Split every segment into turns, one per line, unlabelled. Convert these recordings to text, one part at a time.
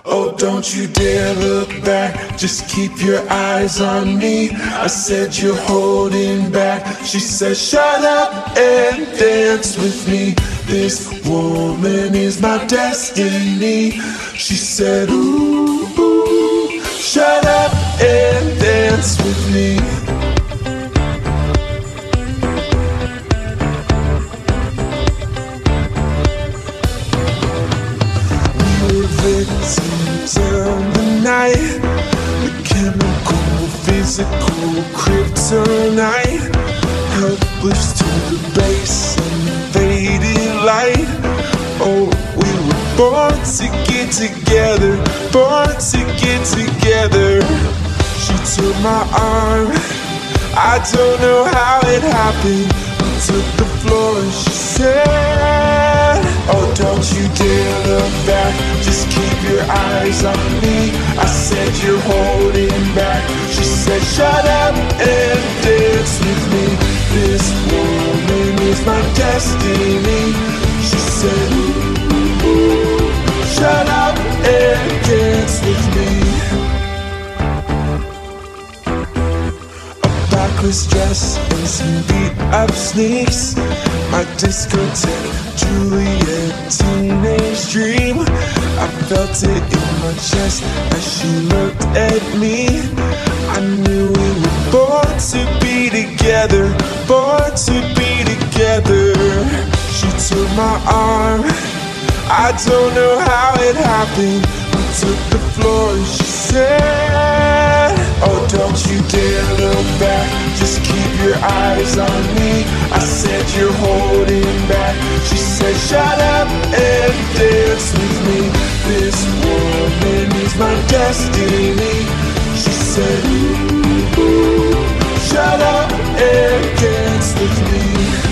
Oh, don't you dare look back, just keep your eyes on me. I said you're holding back. She said shut up and dance with me. This woman is my destiny. She said ooh, ooh, shut up and dance with me. Victims of the night, the chemical, physical kryptonite, helpless to the base and faded light. Oh, we were born to get together, born to get together. She took my arm, I don't know how it happened. We took the floor and she said, oh, don't you dare look back, just keep your eyes on me. I said you're holding back. She said shut up and dance with me. This woman is my destiny. She said ooh, ooh, shut up and dance with me. Backless dress and some beat-up sneaks, my discotheque, Juliet, teenage dream. I felt it in my chest as she looked at me. I knew we were born to be together, born to be together. She took my arm, I don't know how it happened. We took the floor and she said, oh, don't you dare look back, just keep your eyes on me. I said you're holding back. She said shut up and dance with me. This woman is my destiny. She said ooh, ooh, shut up and dance with me.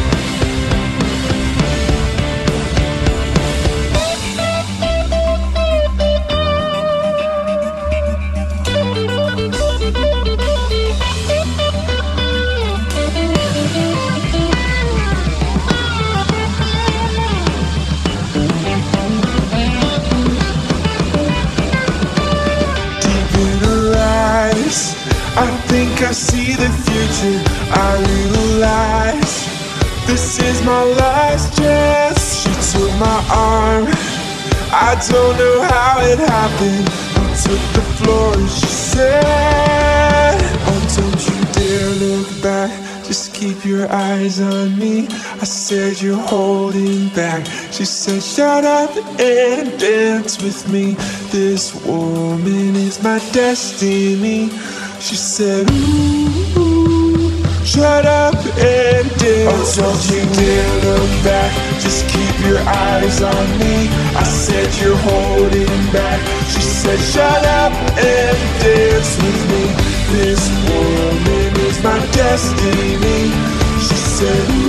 I think I see the future, I realize this is my last chance. She took my arm, I don't know how it happened. I took the floor and she said, oh, don't you dare look back, just keep your eyes on me. I said you're holding back. She said shut up and dance with me. This woman is my destiny. She said ooh, ooh, shut up and dance. Oh, don't you dare look back, just keep your eyes on me. I said you're holding back. She said shut up and dance with me. This woman is my destiny. She said